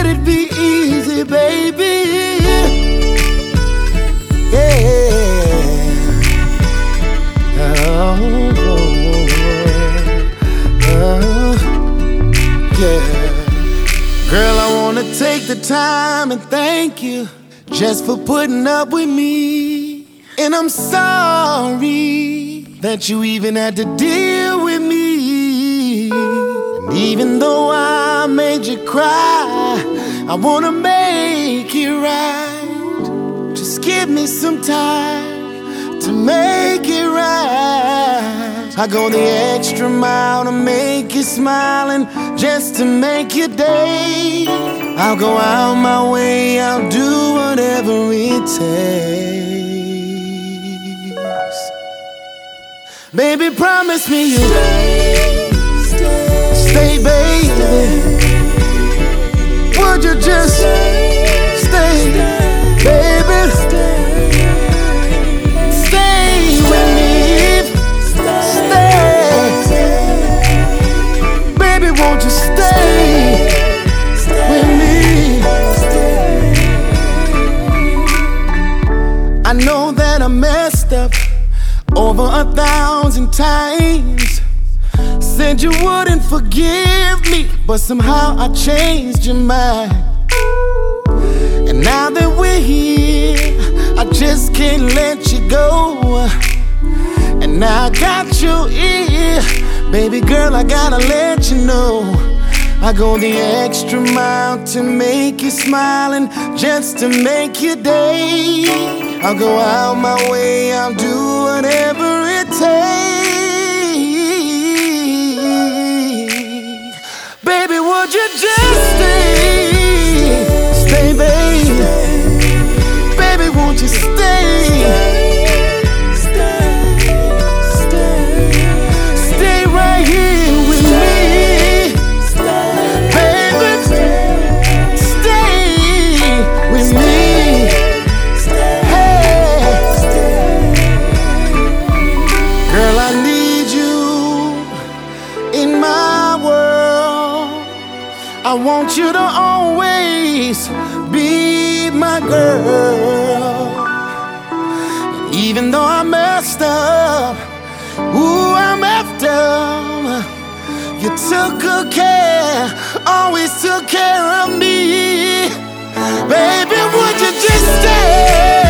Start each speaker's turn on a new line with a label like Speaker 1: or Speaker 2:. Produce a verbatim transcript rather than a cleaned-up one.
Speaker 1: it be easy, baby? Yeah. Oh, oh, oh, yeah. Girl, I wanna take the time and thank you just for putting up with me. And I'm sorry that you even had to deal with me. And even though I made you cry, I wanna make it right. Just give me some time to make it right. I go the extra mile to make you smile and just to make your day. I'll go out my way, I'll do whatever it takes. Baby, promise me you'll stay, stay, stay, baby. Would you just stay, stay, baby? Stay with me, stay. Baby, won't you stay with me? I know that I messed up over a thousand times. Said you wouldn't forgive me, but somehow I changed your mind. And now that we're here, I just can't let you go. And now I got your ear, baby girl, I gotta let you know. I go the extra mile to make you smile and just to make your day. I'll go out my way, I'll do whatever it takes. Baby, would you just stay, stay, baby? Baby, won't you stay? Stay right here with me. I want you to always be my girl. And even though I messed up, ooh, I messed up, you took good care, always took care of me. Baby, would you just stay?